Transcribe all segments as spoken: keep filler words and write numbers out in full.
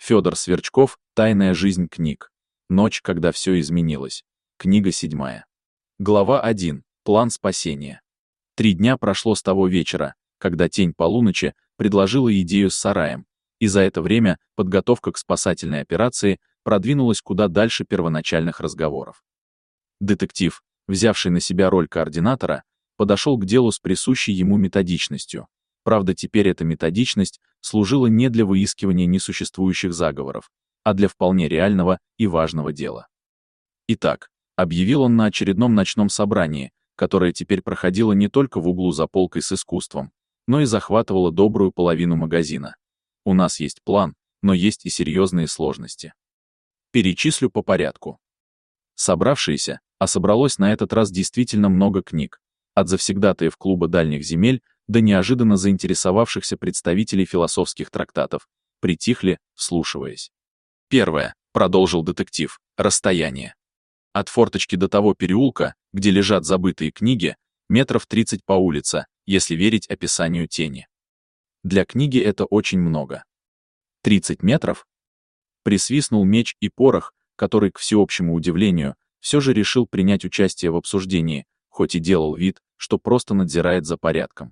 Федор Сверчков «Тайная жизнь книг». Ночь, когда все изменилось. Книга седьмая. Глава один. План спасения. Три дня прошло с того вечера, когда тень полуночи предложила идею с сараем, и за это время подготовка к спасательной операции продвинулась куда дальше первоначальных разговоров. Детектив, взявший на себя роль координатора, подошел к делу с присущей ему методичностью. Правда, теперь эта методичность служила не для выискивания несуществующих заговоров, а для вполне реального и важного дела. Итак, объявил он на очередном ночном собрании, которое теперь проходило не только в углу за полкой с искусством, но и захватывало добрую половину магазина. У нас есть план, но есть и серьезные сложности. Перечислю по порядку. Собравшиеся, а собралось на этот раз действительно много книг, от завсегдатаев клуба дальних земель до неожиданно заинтересовавшихся представителей философских трактатов, притихли, вслушиваясь. Первое, продолжил детектив, расстояние. От форточки до того переулка, где лежат забытые книги, метров тридцать по улице, если верить описанию тени. Для книги это очень много. тридцать метров? Присвистнул Меч и Порох, который, к всеобщему удивлению, все же решил принять участие в обсуждении, хоть и делал вид, что просто надзирает за порядком.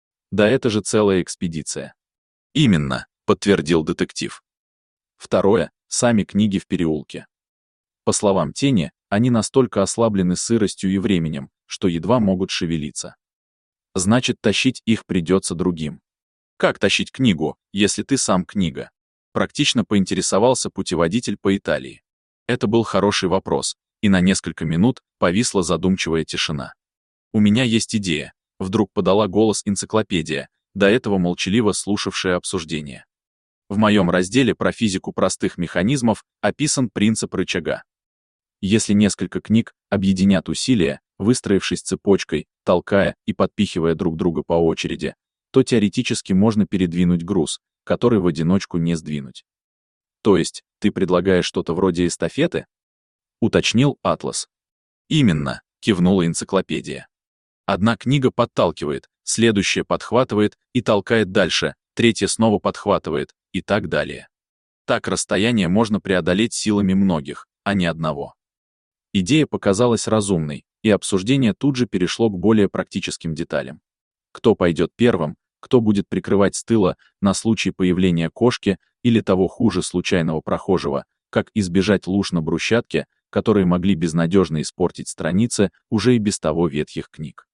Да это же целая экспедиция. Именно, подтвердил детектив. Второе, сами книги в переулке. По словам тени, они настолько ослаблены сыростью и временем, что едва могут шевелиться. Значит, тащить их придется другим. Как тащить книгу, если ты сам книга? Практично поинтересовался путеводитель по Италии. Это был хороший вопрос, и на несколько минут повисла задумчивая тишина. У меня есть идея. Вдруг подала голос энциклопедия, до этого молчаливо слушавшая обсуждение. В моем разделе про физику простых механизмов описан принцип рычага. Если несколько книг объединят усилия, выстроившись цепочкой, толкая и подпихивая друг друга по очереди, то теоретически можно передвинуть груз, который в одиночку не сдвинуть. То есть, ты предлагаешь что-то вроде эстафеты? Уточнил Атлас. Именно, кивнула энциклопедия. Одна книга подталкивает, следующая подхватывает и толкает дальше, третья снова подхватывает, и так далее. Так расстояние можно преодолеть силами многих, а не одного. Идея показалась разумной, и обсуждение тут же перешло к более практическим деталям. Кто пойдет первым, кто будет прикрывать с тыла на случай появления кошки или того хуже случайного прохожего, как избежать луж на брусчатке, которые могли безнадежно испортить страницы уже и без того ветхих книг.